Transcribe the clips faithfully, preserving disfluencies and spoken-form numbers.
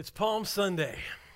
It's Palm Sunday.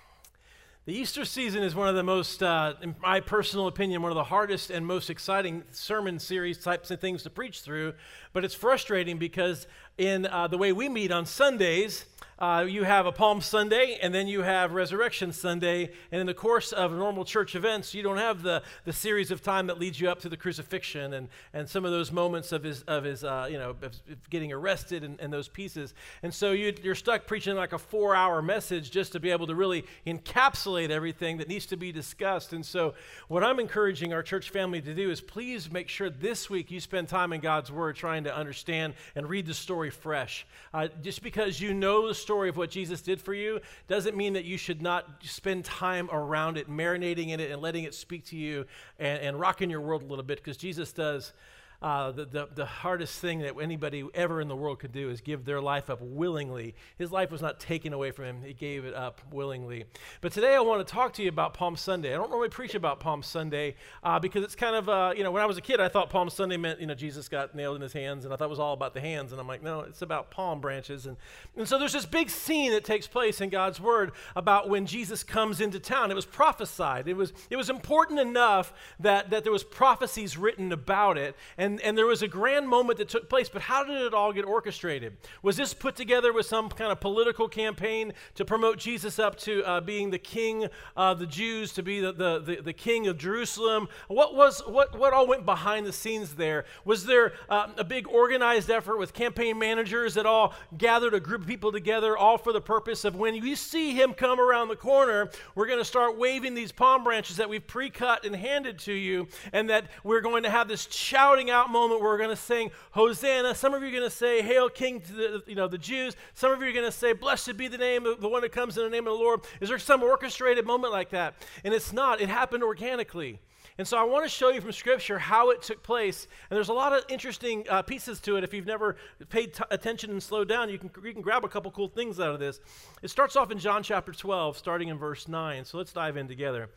The Easter season is one of the most, uh, in my personal opinion, one of the hardest and most exciting sermon series types of things to preach through, but it's frustrating because in uh, the way we meet on Sundays, uh, you have a Palm Sunday, and then you have Resurrection Sunday, and in the course of normal church events, you don't have the, the series of time that leads you up to the crucifixion and, and some of those moments of his, of his uh, you know, of getting arrested and, and those pieces. And so you, you're stuck preaching like a four-hour message just to be able to really encapsulate everything that needs to be discussed. And so what I'm encouraging our church family to do is please make sure this week you spend time in God's Word trying to understand and read the story fresh. Uh, just because you know the story of what Jesus did for you doesn't mean that you should not spend time around it, marinating in it and letting it speak to you and, and rocking your world a little bit, because Jesus does Uh, the, the, the hardest thing that anybody ever in the world could do is give their life up willingly. His life was not taken away from him. He gave it up willingly. But today I want to talk to you about Palm Sunday. I don't normally preach about Palm Sunday uh, because it's kind of, uh, you know, when I was a kid, I thought Palm Sunday meant, you know, Jesus got nailed in his hands, and I thought it was all about the hands. And I'm like, no, it's about palm branches. And, and so there's this big scene that takes place in God's Word about when Jesus comes into town. It was prophesied. It was, it was important enough that, that there was prophecies written about it. And And, and there was a grand moment that took place, but how did it all get orchestrated? Was this put together with some kind of political campaign to promote Jesus up to uh, being the king of the Jews, to be the, the, the, the king of Jerusalem? What was what, what all went behind the scenes there? Was there uh, a big organized effort with campaign managers that all gathered a group of people together, all for the purpose of when you see him come around the corner, we're going to start waving these palm branches that we've pre-cut and handed to you, and that we're going to have this shouting out moment where we're going to sing Hosanna. Some of you are going to say Hail King to the, you know, the Jews. Some of you are going to say blessed be the name of the one that comes in the name of the Lord. Is there some orchestrated moment like that? And it's not. It happened organically. And so I want to show you from Scripture how it took place. And there's a lot of interesting uh, pieces to it. If you've never paid t- attention and slowed down, you can, you can grab a couple cool things out of this. It starts off in John chapter twelve, starting in verse nine. So let's dive in together.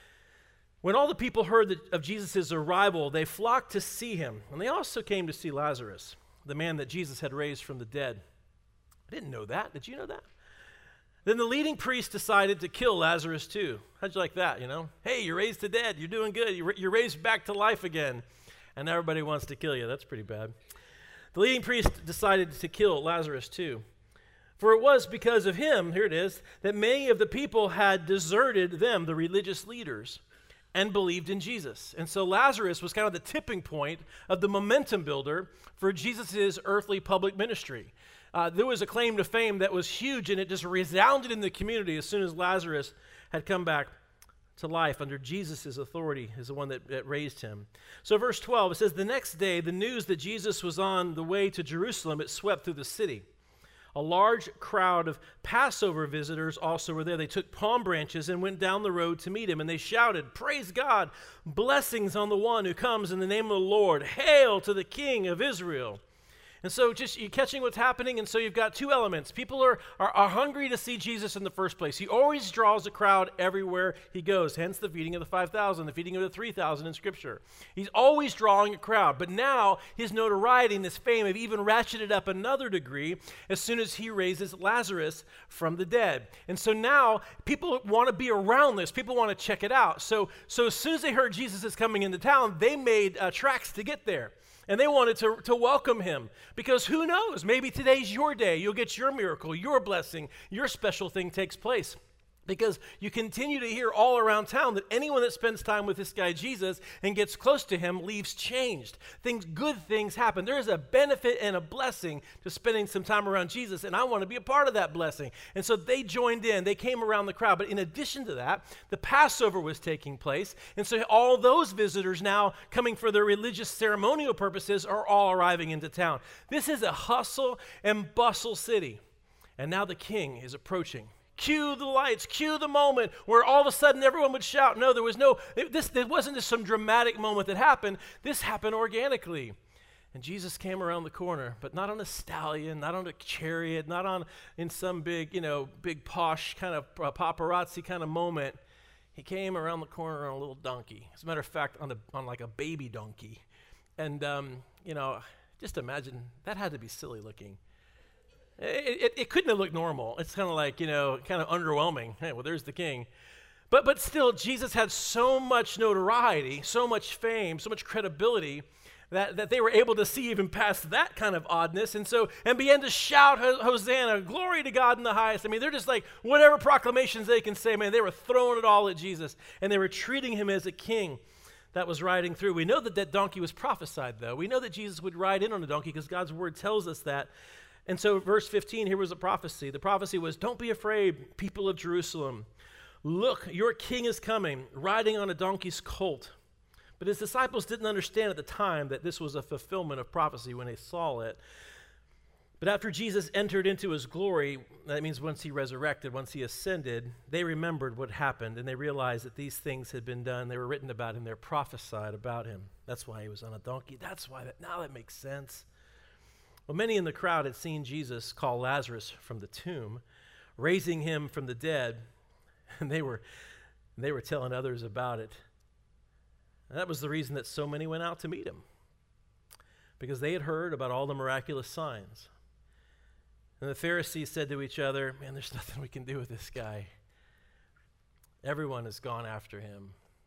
When all the people heard that of Jesus' arrival, they flocked to see him. And they also came to see Lazarus, the man that Jesus had raised from the dead. I didn't know that. Did you know that? Then the leading priest decided to kill Lazarus too. How'd you like that, you know? Hey, you're raised to dead. You're doing good. You're, you're raised back to life again. And everybody wants to kill you. That's pretty bad. The leading priest decided to kill Lazarus too. For it was because of him, here it is, that many of the people had deserted them, the religious leaders, and believed in Jesus. And so Lazarus was kind of the tipping point of the momentum builder for Jesus' earthly public ministry. Uh, there was a claim to fame that was huge, and it just resounded in the community as soon as Lazarus had come back to life under Jesus' authority as the one that, that raised him. So verse twelve, it says, the next day, the news that Jesus was on the way to Jerusalem, it swept through the city. A large crowd of Passover visitors also were there. They took palm branches and went down the road to meet him, and they shouted, "Praise God, blessings on the one who comes in the name of the Lord. Hail to the King of Israel." And so just you catching what's happening, and so you've got two elements. People are, are, are hungry to see Jesus in the first place. He always draws a crowd everywhere he goes, hence the feeding of the five thousand, the feeding of the three thousand in Scripture. He's always drawing a crowd, but now his notoriety and his fame have even ratcheted up another degree as soon as he raises Lazarus from the dead. And so now people want to be around this. People want to check it out. So, so as soon as they heard Jesus is coming into town, they made uh, tracks to get there. And they wanted to, to welcome him, because who knows, maybe today's your day. You'll get your miracle, your blessing, your special thing takes place. Because you continue to hear all around town that anyone that spends time with this guy Jesus and gets close to him leaves changed. Things, good things happen. There is a benefit and a blessing to spending some time around Jesus, and I want to be a part of that blessing. And so they joined in. They came around the crowd. But in addition to that, the Passover was taking place. And so all those visitors now coming for their religious ceremonial purposes are all arriving into town. This is a hustle and bustle city. And now the king is approaching. Cue the lights, cue the moment where all of a sudden everyone would shout. No, there was no, it, this, it wasn't just some dramatic moment that happened. This happened organically. And Jesus came around the corner, but not on a stallion, not on a chariot, not on in some big, you know, big posh kind of uh, paparazzi kind of moment. He came around the corner on a little donkey. As a matter of fact, on, a, on like a baby donkey. And, um, you know, just imagine, that had to be silly looking. It, it, it couldn't have looked normal. It's kind of like, you know, kind of underwhelming. Hey, well, there's the king. But, but still, Jesus had so much notoriety, so much fame, so much credibility that, that they were able to see even past that kind of oddness, and so and began to shout, Hosanna, glory to God in the highest. I mean, they're just like, whatever proclamations they can say, man, they were throwing it all at Jesus, and they were treating him as a king that was riding through. We know that that donkey was prophesied, though. We know that Jesus would ride in on a donkey because God's word tells us that. And so verse fifteen, here was a prophecy. The prophecy was, don't be afraid, people of Jerusalem. Look, your king is coming, riding on a donkey's colt. But his disciples didn't understand at the time that this was a fulfillment of prophecy when they saw it. But after Jesus entered into his glory, that means once he resurrected, once he ascended, they remembered what happened, and they realized that these things had been done. They were written about him. They were prophesied about him. That's why he was on a donkey. That's why that, now that makes sense. Well, many in the crowd had seen Jesus call Lazarus from the tomb, raising him from the dead, and they were, they were telling others about it. And that was the reason that so many went out to meet him, because they had heard about all the miraculous signs. And the Pharisees said to each other, man, there's nothing we can do with this guy. Everyone has gone after him.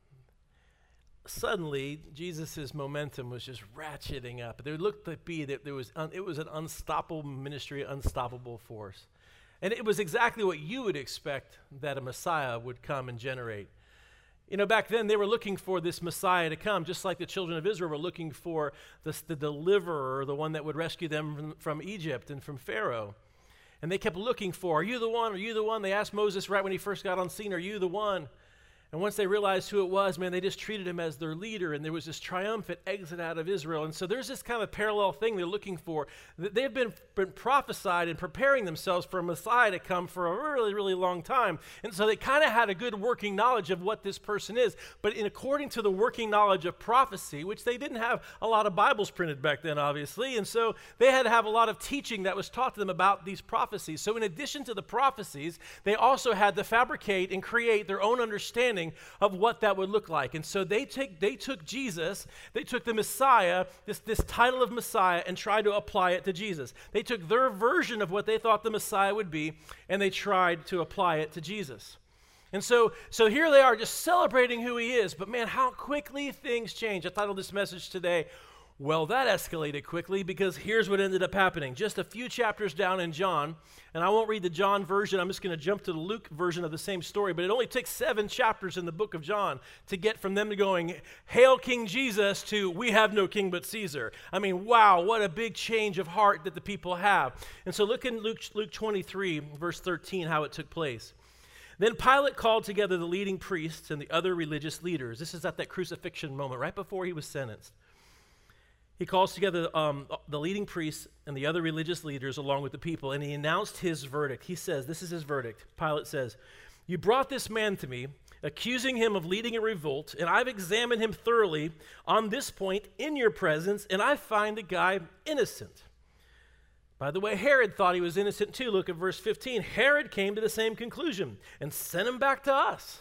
Suddenly, Jesus' momentum was just ratcheting up. There looked to be that there was un, it was an unstoppable ministry, unstoppable force. And it was exactly what you would expect that a Messiah would come and generate. You know, back then they were looking for this Messiah to come, just like the children of Israel were looking for this, the deliverer, the one that would rescue them from, from Egypt and from Pharaoh. And they kept looking for, are you the one? Are you the one? They asked Moses right when he first got on scene, are you the one? And once they realized who it was, man, they just treated him as their leader, and there was this triumphant exit out of Israel. And so there's this kind of parallel thing they're looking for. They've been, been prophesied and preparing themselves for a Messiah to come for a really, really long time. And so they kind of had a good working knowledge of what this person is. But in according to the working knowledge of prophecy, which they didn't have a lot of Bibles printed back then, obviously, and so they had to have a lot of teaching that was taught to them about these prophecies. So in addition to the prophecies, they also had to fabricate and create their own understanding of what that would look like. And so they take they took Jesus, they took the Messiah, this, this title of Messiah, and tried to apply it to Jesus. They took their version of what they thought the Messiah would be, and they tried to apply it to Jesus. And so, so here they are just celebrating who he is, but man, how quickly things change. I titled this message today, well, that escalated quickly, because here's what ended up happening. Just a few chapters down in John, and I won't read the John version, I'm just going to jump to the Luke version of the same story, but it only takes seven chapters in the book of John to get from them to going, Hail King Jesus, to we have no king but Caesar. I mean, wow, what a big change of heart that the people have. And so look in Luke, Luke twenty-three, verse thirteen, how it took place. Then Pilate called together the leading priests and the other religious leaders. This is at that crucifixion moment, right before he was sentenced. He calls together um, the leading priests and the other religious leaders along with the people, and he announced his verdict. He says, this is his verdict. Pilate says, you brought this man to me, accusing him of leading a revolt, and I've examined him thoroughly on this point in your presence, and I find the guy innocent. By the way, Herod thought he was innocent too. Look at verse fifteen. Herod came to the same conclusion and sent him back to us.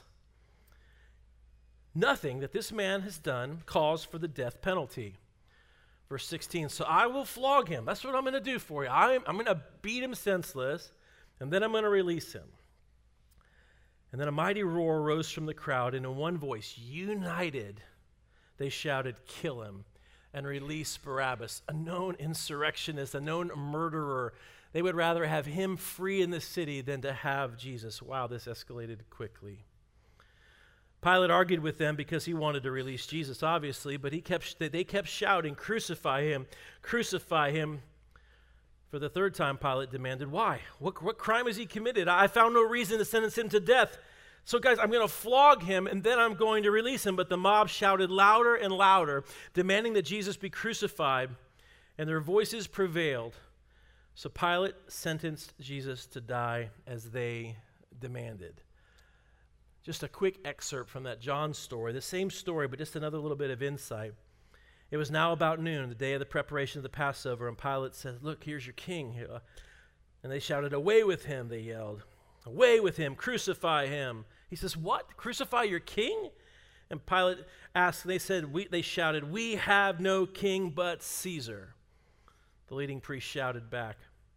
Nothing that this man has done calls for the death penalty. Verse sixteen, so I will flog him. That's what I'm going to do for you. I'm, I'm going to beat him senseless, and then I'm going to release him. And then a mighty roar rose from the crowd, and in one voice, united, they shouted, kill him, and release Barabbas, a known insurrectionist, a known murderer. They would rather have him free in the city than to have Jesus. Wow, this escalated quickly. Pilate argued with them because he wanted to release Jesus, obviously, but he kept, they kept shouting, crucify him, crucify him. For the third time, Pilate demanded, why? What, what crime has he committed? I found no reason to sentence him to death. So guys, I'm going to flog him, and then I'm going to release him. But the mob shouted louder and louder, demanding that Jesus be crucified, and their voices prevailed. So Pilate sentenced Jesus to die as they demanded. Just a quick excerpt from that John story, the same story, but just another little bit of insight. It was now about noon, the day of the preparation of the Passover, and Pilate said, look, here's your king. And they shouted, away with him, they yelled. Away with him, crucify him. He says, what? Crucify your king? And Pilate asked, and they said, we, they shouted, we have no king but Caesar. The leading priest shouted back,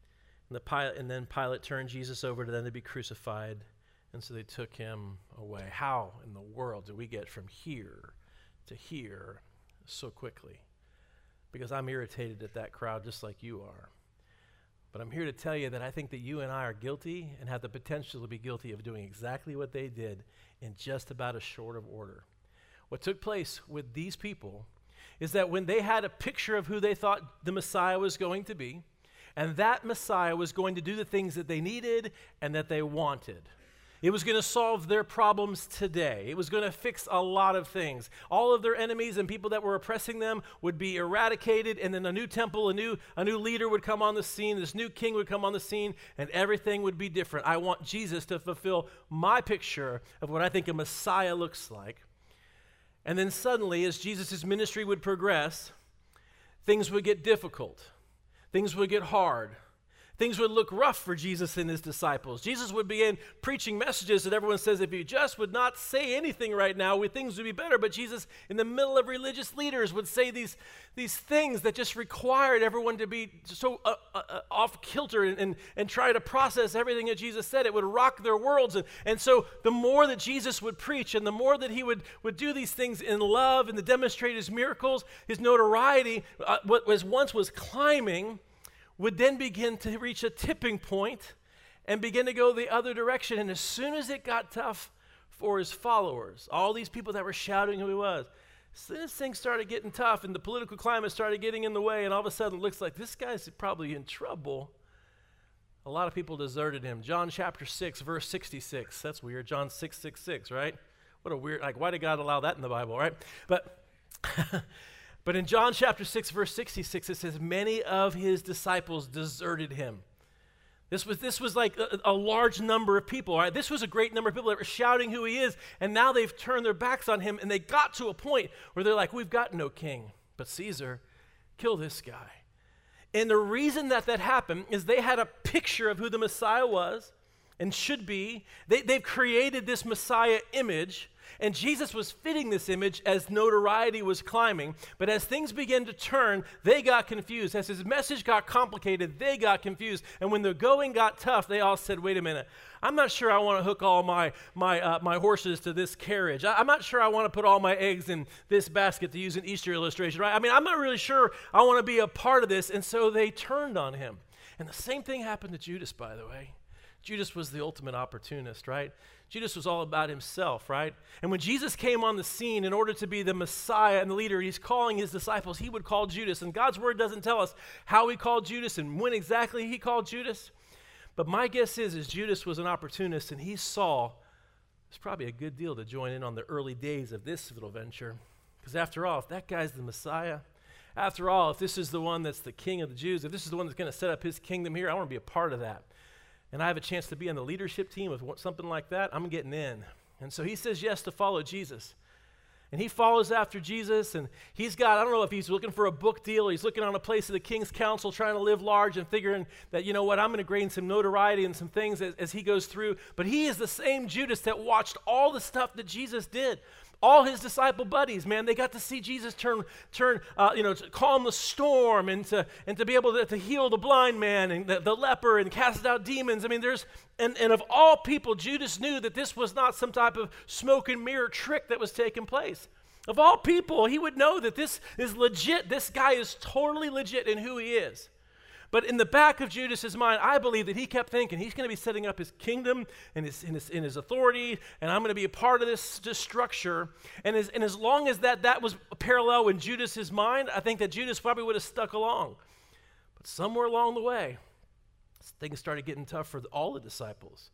And, the Pilate, and then Pilate turned Jesus over to them to be crucified, and so they took him away. How in the world did we get from here to here so quickly? Because I'm irritated at that crowd just like you are. But I'm here to tell you that I think that you and I are guilty and have the potential to be guilty of doing exactly what they did in just about a short of order. What took place with these people is that when they had a picture of who they thought the Messiah was going to be, and that Messiah was going to do the things that they needed and that they wanted. It was going to solve their problems today. It was going to fix a lot of things. All of their enemies and people that were oppressing them would be eradicated, and then a new temple, a new, a new leader would come on the scene, this new king would come on the scene, and everything would be different. I want Jesus to fulfill my picture of what I think a Messiah looks like. And then suddenly, as Jesus' ministry would progress, things would get difficult. Things would get hard. Things would look rough for Jesus and his disciples. Jesus would begin preaching messages that everyone says, if you just would not say anything right now, we, things would be better. But Jesus, in the middle of religious leaders, would say these, these things that just required everyone to be so uh, uh, off kilter and, and, and try to process everything that Jesus said. It would rock their worlds. And, and so the more that Jesus would preach and the more that he would, would do these things in love and to demonstrate his miracles, his notoriety, uh, what was once was climbing, would then begin to reach a tipping point and begin to go the other direction. And as soon as it got tough for his followers, all these people that were shouting who he was, as soon as things started getting tough and the political climate started getting in the way, and all of a sudden it looks like this guy's probably in trouble, a lot of people deserted him. John chapter six, verse sixty-six. That's weird. John six, six, six, right? What a weird, like, why did God allow that in the Bible, right? But... But in John chapter six, verse sixty-six, it says, many of his disciples deserted him. This was, this was like a, a large number of people, right? This was a great number of people that were shouting who he is, and now they've turned their backs on him, and they got to a point where they're like, we've got no king but Caesar. Kill this guy. And the reason that that happened is they had a picture of who the Messiah was and should be. They, they've created this Messiah image, and Jesus was fitting this image as notoriety was climbing. But as things began to turn, they got confused. As his message got complicated, they got confused. And when the going got tough, they all said, wait a minute, I'm not sure I want to hook all my my uh, my horses to this carriage. I, I'm not sure I want to put all my eggs in this basket, to use an Easter illustration, right? I mean, I'm not really sure I want to be a part of this. And so they turned on him. And the same thing happened to Judas, by the way. Judas was the ultimate opportunist, right? Judas was all about himself, right? And when Jesus came on the scene in order to be the Messiah and the leader, he's calling his disciples, he would call Judas. And God's word doesn't tell us how he called Judas and when exactly he called Judas. But my guess is, is Judas was an opportunist, and he saw it's probably a good deal to join in on the early days of this little venture. Because after all, if that guy's the Messiah, after all, if this is the one that's the king of the Jews, if this is the one that's going to set up his kingdom here, I want to be a part of that. And I have a chance to be on the leadership team of something like that, I'm getting in. And so he says yes to follow Jesus. And he follows after Jesus, and he's got, I don't know if he's looking for a book deal, or he's looking on a place at the king's council trying to live large and figuring that, you know what, I'm going to gain some notoriety and some things as, as he goes through. But he is the same Judas that watched all the stuff that Jesus did. All his disciple buddies, man, they got to see Jesus turn, turn, uh, you know, to calm the storm and to and to be able to, to heal the blind man and the, the leper and cast out demons. I mean, there's and and of all people, Judas knew that this was not some type of smoke and mirror trick that was taking place. Of all people, he would know that this is legit. This guy is totally legit in who he is. But in the back of Judas's mind, I believe that he kept thinking he's going to be setting up his kingdom and his, in, his, in his authority, and I'm going to be a part of this, this structure. And as, and as long as that, that was parallel in Judas's mind, I think that Judas probably would have stuck along. But somewhere along the way, things started getting tough for all the disciples.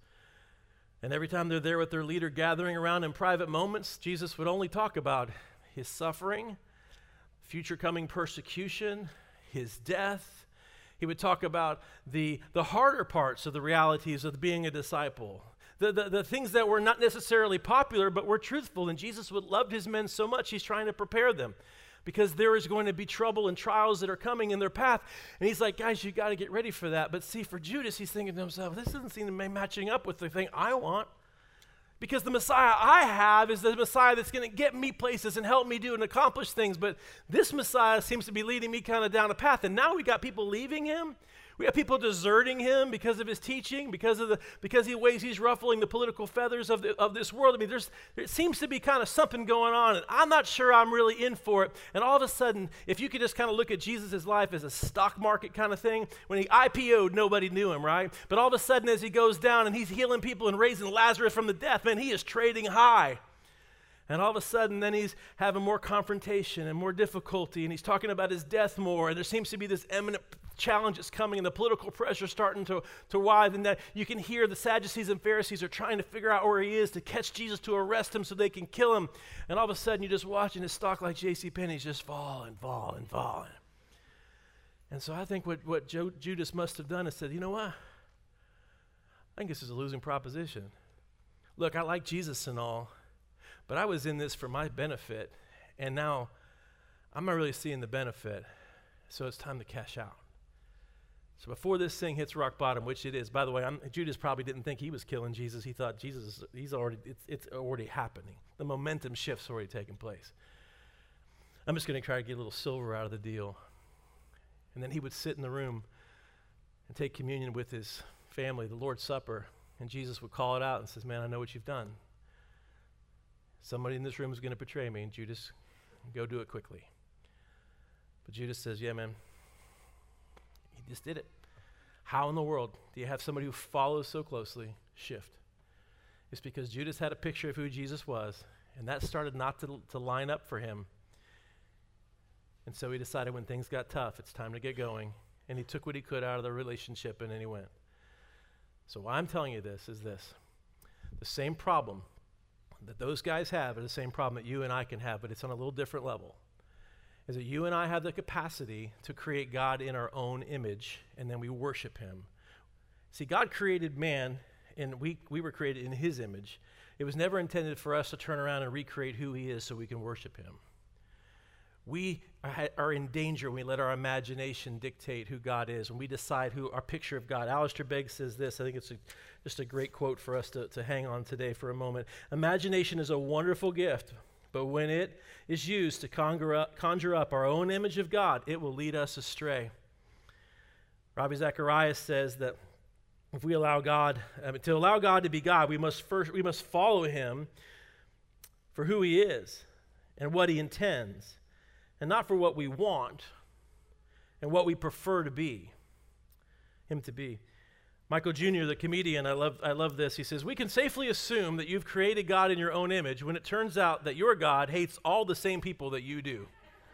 And every time they're there with their leader gathering around in private moments, Jesus would only talk about his suffering, future coming persecution, his death. He would talk about the, the harder parts of the realities of being a disciple, the, the, the things that were not necessarily popular but were truthful. And Jesus would love his men so much, he's trying to prepare them because there is going to be trouble and trials that are coming in their path. And he's like, guys, you got to get ready for that. But see, for Judas, he's thinking to himself, this doesn't seem to be matching up with the thing I want. Because the Messiah I have is the Messiah that's going to get me places and help me do and accomplish things. But this Messiah seems to be leading me kind of down a path. And now we got people leaving him. We have people deserting him because of his teaching, because of the because he ways he's ruffling the political feathers of the, of this world. I mean, there's there seems to be kind of something going on, and I'm not sure I'm really in for it. And all of a sudden, if you could just kind of look at Jesus' life as a stock market kind of thing, when he I P O'd, nobody knew him, right? But all of a sudden, as he goes down and he's healing people and raising Lazarus from the death, man, he is trading high. And all of a sudden, then he's having more confrontation and more difficulty, and he's talking about his death more, and there seems to be this imminent challenge that's coming, and the political pressure starting to, to rise, and that you can hear the Sadducees and Pharisees are trying to figure out where he is to catch Jesus, to arrest him so they can kill him. And all of a sudden, you're just watching his stock like JCPenney's just fall and fall and fall. And so I think what, what Jo- Judas must have done is said, you know what? I think this is a losing proposition. Look, I like Jesus and all, but I was in this for my benefit, and now I'm not really seeing the benefit, so it's time to cash out. So before this thing hits rock bottom, which it is, by the way, I'm, Judas probably didn't think he was killing Jesus. He thought Jesus, he's already, it's, it's already happening. The momentum shift's already taken place. I'm just going to try to get a little silver out of the deal. And then he would sit in the room and take communion with his family, the Lord's Supper, and Jesus would call it out and says, man, I know what you've done. Somebody in this room is going to betray me, and Judas, go do it quickly. But Judas says, yeah, man, he just did it. How in the world do you have somebody who follows so closely shift? It's because Judas had a picture of who Jesus was, and that started not to, to line up for him. And so he decided when things got tough, it's time to get going, and he took what he could out of the relationship, and then he went. So why I'm telling you this is this. The same problem that those guys have is the same problem that you and I can have, but it's on a little different level, is that you and I have the capacity to create God in our own image, and then we worship him. See, God created man, and we, we were created in his image. It was never intended for us to turn around and recreate who he is so we can worship him. We are, are in danger when we let our imagination dictate who God is, when we decide who our picture of God. Alistair Begg says this. I think it's a, just a great quote for us to, to hang on today for a moment. Imagination is a wonderful gift, but when it is used to conjure up, conjure up our own image of God, it will lead us astray. Ravi Zacharias says that if we allow God, I mean, to allow God to be God, we must first we must follow him for who he is and what he intends, and not for what we want and what we prefer to be, him to be. Michael Junior, the comedian, I love, I love this. He says, we can safely assume that you've created God in your own image when it turns out that your God hates all the same people that you do.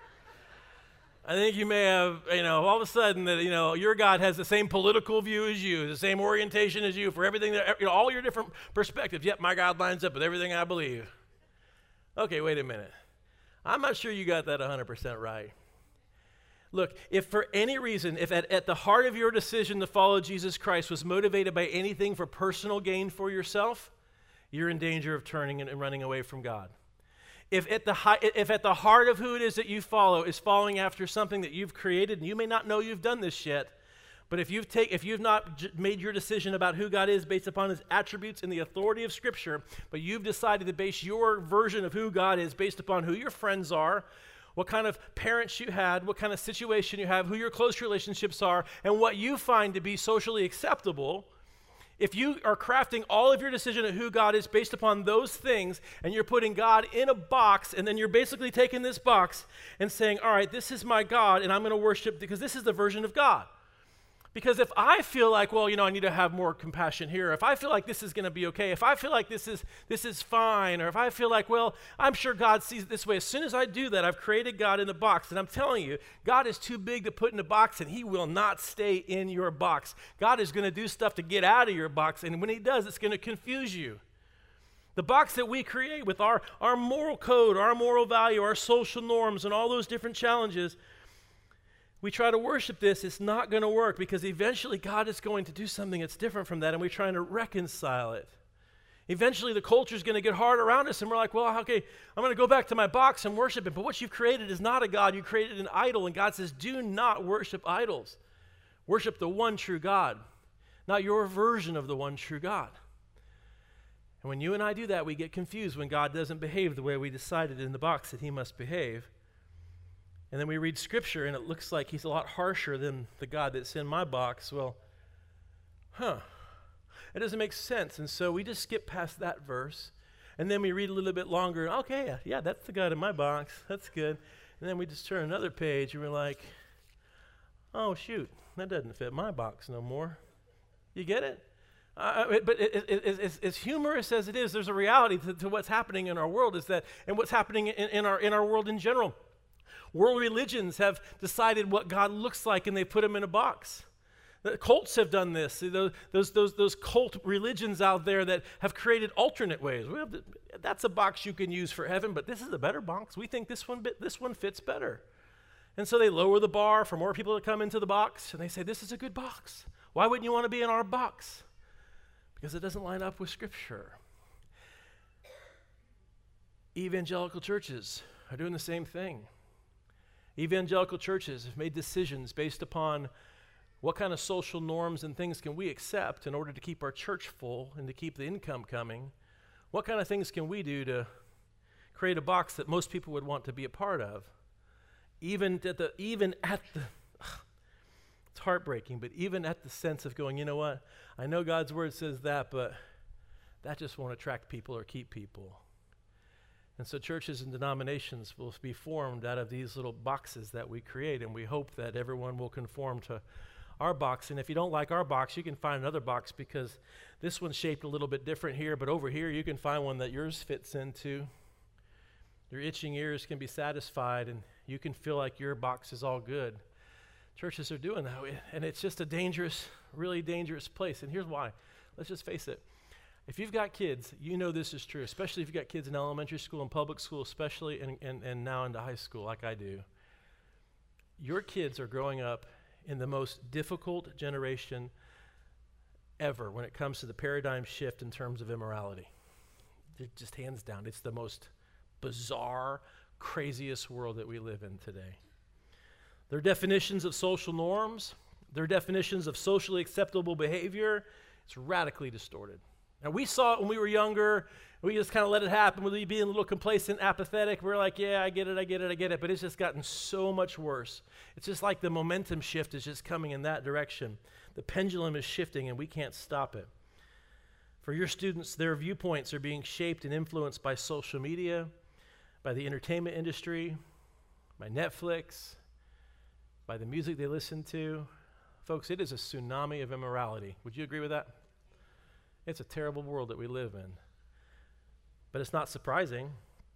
I think you may have, you know, all of a sudden that, you know, your God has the same political view as you, the same orientation as you for everything, that, you know, all your different perspectives. Yep, my God lines up with everything I believe. Okay, wait a minute. I'm not sure you got that one hundred percent right. Look, if for any reason, if at, at the heart of your decision to follow Jesus Christ was motivated by anything for personal gain for yourself, you're in danger of turning and, and running away from God. If at, the hi- if at the heart of who it is that you follow is following after something that you've created, and you may not know you've done this yet, but if you've, take, if you've not j- made your decision about who God is based upon his attributes and the authority of Scripture, but you've decided to base your version of who God is based upon who your friends are, what kind of parents you had, what kind of situation you have, who your close relationships are, and what you find to be socially acceptable, if you are crafting all of your decision of who God is based upon those things, and you're putting God in a box, and then you're basically taking this box and saying, all right, this is my God, and I'm going to worship because this is the version of God. Because if I feel like, well, you know, I need to have more compassion here, if I feel like this is going to be okay, if I feel like this is this is fine, or if I feel like, well, I'm sure God sees it this way, as soon as I do that, I've created God in a box. And I'm telling you, God is too big to put in a box, and he will not stay in your box. God is going to do stuff to get out of your box, and when he does, it's going to confuse you. The box that we create with our, our moral code, our moral value, our social norms, and all those different challenges, we try to worship this, it's not going to work because eventually God is going to do something that's different from that, and we're trying to reconcile it. Eventually the culture is going to get hard around us, and we're like, well, okay, I'm going to go back to my box and worship it, but what you've created is not a God. You created an idol, and God says, do not worship idols. Worship the one true God, not your version of the one true God. And when you and I do that, we get confused when God doesn't behave the way we decided in the box that he must behave. And then we read Scripture, and it looks like he's a lot harsher than the God that's in my box. Well, huh. It doesn't make sense. And so we just skip past that verse. And then we read a little bit longer. Okay, yeah, yeah, that's the God in my box. That's good. And then we just turn another page, and we're like, oh, shoot, that doesn't fit my box no more. You get it? Uh, but it, it, it, as, as humorous as it is, there's a reality to, to what's happening in our world is that, and what's happening in, in, our, in our world in general. World religions have decided what God looks like, and they put him in a box. The cults have done this. Those, those, those, those cult religions out there that have created alternate ways. Well, that's a box you can use for heaven, but this is a better box. We think this one, this one fits better. And so they lower the bar for more people to come into the box, and they say, this is a good box. Why wouldn't you want to be in our box? Because it doesn't line up with Scripture. Evangelical churches are doing the same thing. Evangelical churches have made decisions based upon what kind of social norms and things can we accept in order to keep our church full and to keep the income coming. What kind of things can we do to create a box that most people would want to be a part of? Even at the, even at the, ugh, it's heartbreaking, but even at the sense of going, you know what? I know God's word says that, but that just won't attract people or keep people. And so churches and denominations will be formed out of these little boxes that we create, and we hope that everyone will conform to our box. And if you don't like our box, you can find another box, because this one's shaped a little bit different here, but over here you can find one that yours fits into. Your itching ears can be satisfied, and you can feel like your box is all good. Churches are doing that, and it's just a dangerous, really dangerous place. And here's why. Let's just face it. If you've got kids, you know this is true, especially if you've got kids in elementary school and public school, especially, and, and, and now into high school like I do. Your kids are growing up in the most difficult generation ever when it comes to the paradigm shift in terms of immorality. It just hands down. It's the most bizarre, craziest world that we live in today. Their definitions of social norms, their definitions of socially acceptable behavior, it's radically distorted. Now, we saw it when we were younger. We just kind of let it happen. We'd be a little complacent, apathetic. We're like, yeah, I get it, I get it, I get it. But it's just gotten so much worse. It's just like the momentum shift is just coming in that direction. The pendulum is shifting, and we can't stop it. For your students, their viewpoints are being shaped and influenced by social media, by the entertainment industry, by Netflix, by the music they listen to. Folks, it is a tsunami of immorality. Would you agree with that? It's a terrible world that we live in. But it's not surprising.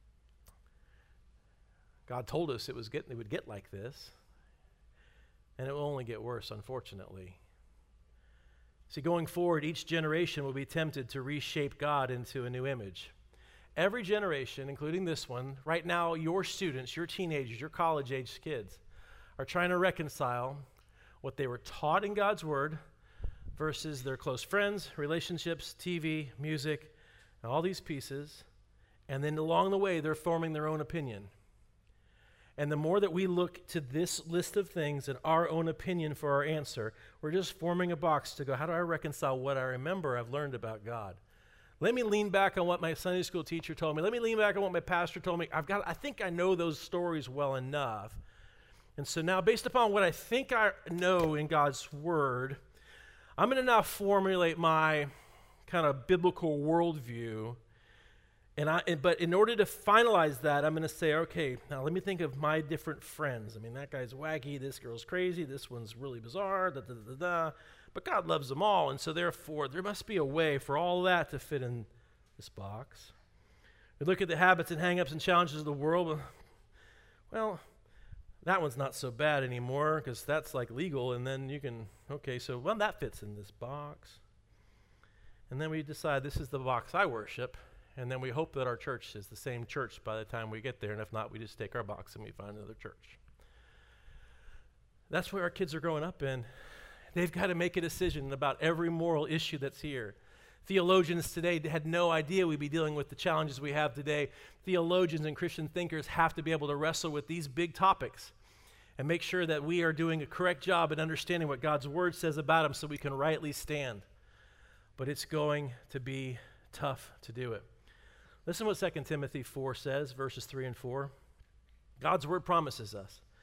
God told us it was getting, it would get like this, and it will only get worse, unfortunately. See, going forward, each generation will be tempted to reshape God into a new image. Every generation, including this one, right now, your students, your teenagers, your college-aged kids, are trying to reconcile what they were taught in God's Word versus their close friends, relationships, T V, music, and all these pieces. And then along the way, they're forming their own opinion. And the more that we look to this list of things and our own opinion for our answer, we're just forming a box to go, how do I reconcile what I remember I've learned about God? Let me lean back on what my Sunday school teacher told me. Let me lean back on what my pastor told me. I've got, I think I know those stories well enough. And so now, based upon what I think I know in God's Word, I'm going to now formulate my kind of biblical worldview. And I, and, but in order to finalize that, I'm going to say, okay, now let me think of my different friends. I mean, that guy's wacky, this girl's crazy, this one's really bizarre, da da da da. But God loves them all, and so therefore, there must be a way for all that to fit in this box. We look at the habits and hang-ups and challenges of the world. Well, that one's not so bad anymore because that's like legal, and then you can, okay, so, well, that fits in this box. And then we decide this is the box I worship, and then we hope that our church is the same church by the time we get there, and if not, we just take our box and we find another church. That's where our kids are growing up in. They've got to make a decision about every moral issue that's here. Theologians today had no idea we'd be dealing with the challenges we have today. Theologians and Christian thinkers have to be able to wrestle with these big topics and make sure that we are doing a correct job in understanding what God's Word says about them so we can rightly stand. But it's going to be tough to do it. Listen to what Second Timothy four says, verses three and four. God's Word promises us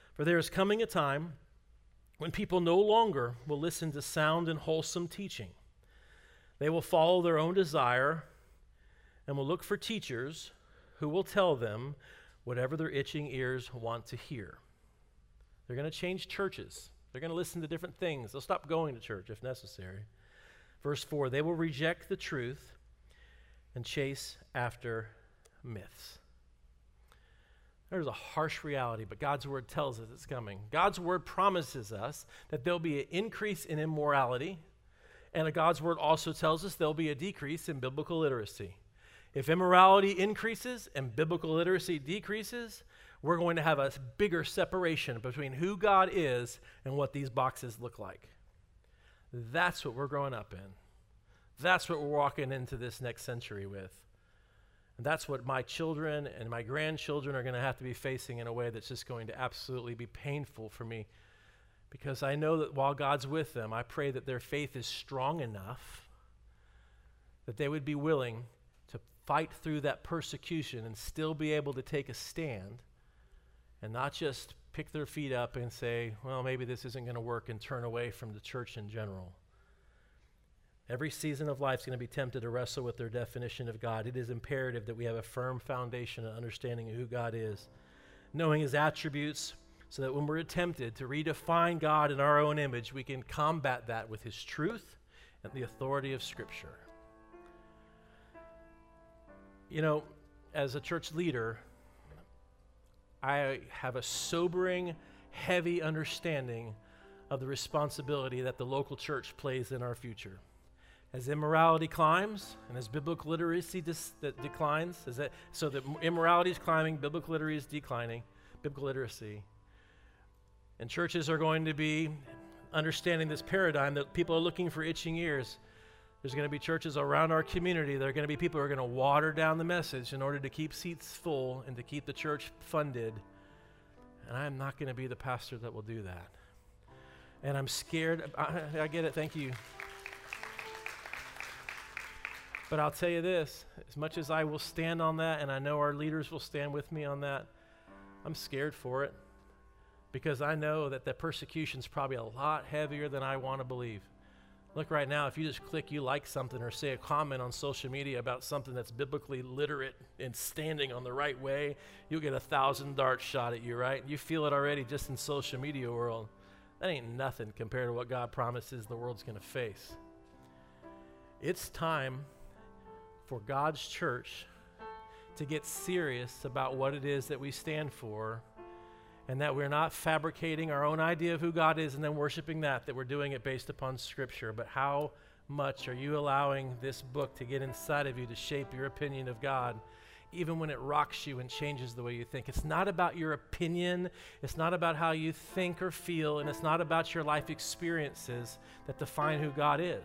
For there is coming a time when people no longer will listen to sound and wholesome teaching. They will follow their own desire and will look for teachers who will tell them whatever their itching ears want to hear. They're going to change churches. They're going to listen to different things. They'll stop going to church if necessary. Verse four, they will reject the truth and chase after myths. There's a harsh reality, but God's word tells us it's coming. God's word promises us that there'll be an increase in immorality, and God's word also tells us there'll be a decrease in biblical literacy. If immorality increases and biblical literacy decreases, we're going to have a bigger separation between who God is and what these boxes look like. That's what we're growing up in. That's what we're walking into this next century with. And that's what my children and my grandchildren are going to have to be facing in a way that's just going to absolutely be painful for me. Because I know that while God's with them, I pray that their faith is strong enough that they would be willing to fight through that persecution and still be able to take a stand and not just pick their feet up and say, well, maybe this isn't going to work, and turn away from the church in general. Every season of life is going to be tempted to wrestle with their definition of God. It is imperative that we have a firm foundation and understanding of who God is, knowing his attributes, so that when we're tempted to redefine God in our own image, we can combat that with his truth and the authority of Scripture. You know, as a church leader, I have a sobering, heavy understanding of the responsibility that the local church plays in our future. As immorality climbs and as biblical literacy dis- that declines, is that, so that immorality is climbing, biblical literacy is declining, biblical literacy. And churches are going to be understanding this paradigm that people are looking for itching ears. There's going to be churches around our community. There are going to be people who are going to water down the message in order to keep seats full and to keep the church funded. And I'm not going to be the pastor that will do that. And I'm scared. I, I get it. Thank you. But I'll tell you this, as much as I will stand on that, and I know our leaders will stand with me on that, I'm scared for it, because I know that the persecution is probably a lot heavier than I want to believe. Look, right now, if you just click you like something or say a comment on social media about something that's biblically literate and standing on the right way, you'll get a thousand darts shot at you, right? You feel it already just in social media world. That ain't nothing compared to what God promises the world's going to face. It's time for God's church to get serious about what it is that we stand for, and that we're not fabricating our own idea of who God is and then worshiping that, that we're doing it based upon Scripture. But how much are you allowing this book to get inside of you to shape your opinion of God, even when it rocks you and changes the way you think? It's not about your opinion. It's not about how you think or feel, and it's not about your life experiences that define who God is.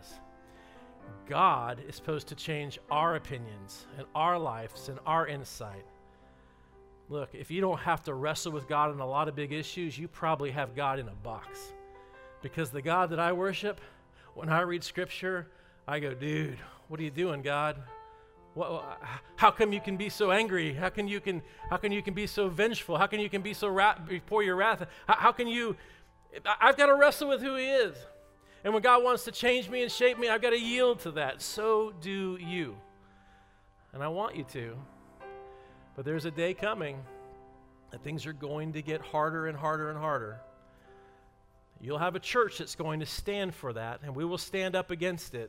God is supposed to change our opinions and our lives and our insight. Look, if you don't have to wrestle with God on a lot of big issues, you probably have God in a box. Because the God that I worship, when I read Scripture, I go, dude, what are you doing, God? What, how come you can be so angry? How can you can how can you can be so vengeful? How can you can be so wrath before your wrath? How, how can you? I've got to wrestle with who He is. And when God wants to change me and shape me, I've got to yield to that. So do you. And I want you to. But there's a day coming that things are going to get harder and harder and harder. You'll have a church that's going to stand for that, and we will stand up against it.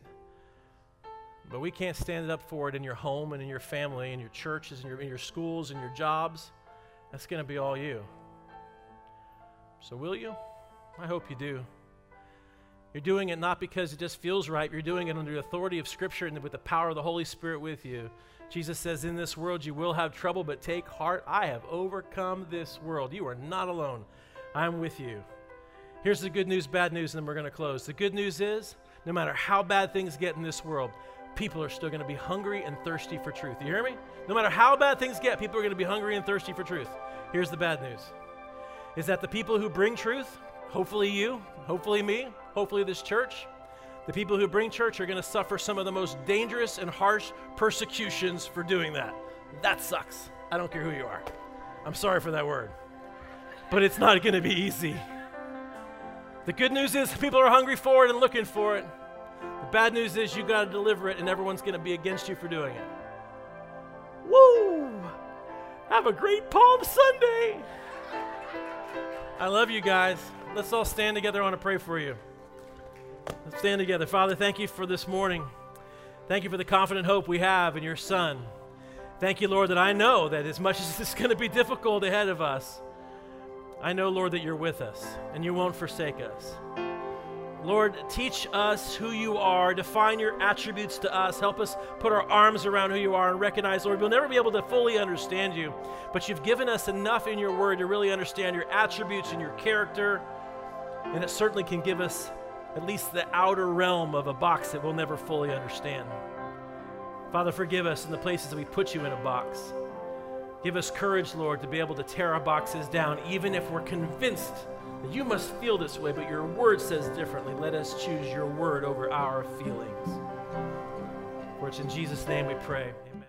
But we can't stand up for it in your home and in your family, in your churches, in your, in your schools, in your jobs. That's going to be all you. So will you? I hope you do. You're doing it not because it just feels right. You're doing it under the authority of Scripture and with the power of the Holy Spirit with you. Jesus says, in this world you will have trouble, but take heart. I have overcome this world. You are not alone. I'm with you. Here's the good news, bad news, and then we're going to close. The good news is, no matter how bad things get in this world, people are still going to be hungry and thirsty for truth. You hear me? No matter how bad things get, people are going to be hungry and thirsty for truth. Here's the bad news, is that the people who bring truth, hopefully you, hopefully me, hopefully this church, the people who bring church are going to suffer some of the most dangerous and harsh persecutions for doing that. That sucks. I don't care who you are. I'm sorry for that word. but it's not going to be easy. The good news is people are hungry for it and looking for it. The bad news is you got to deliver it, and everyone's going to be against you for doing it. Woo! Have a great Palm Sunday. I love you guys. Let's all stand together. I want to pray for you. Let's stand together. Father, thank you for this morning. Thank you for the confident hope we have in your Son. Thank you, Lord, that I know that as much as it's going to be difficult ahead of us, I know, Lord, that you're with us and you won't forsake us. Lord, teach us who you are, define your attributes to us, help us put our arms around who you are and recognize, Lord, we'll never be able to fully understand you, but you've given us enough in your word to really understand your attributes and your character, and it certainly can give us at least the outer realm of a box that we'll never fully understand. Father, forgive us in the places that we put you in a box. Give us courage, Lord, to be able to tear our boxes down, even if we're convinced that you must feel this way, but your word says differently. Let us choose your word over our feelings. For it's in Jesus' name we pray. Amen.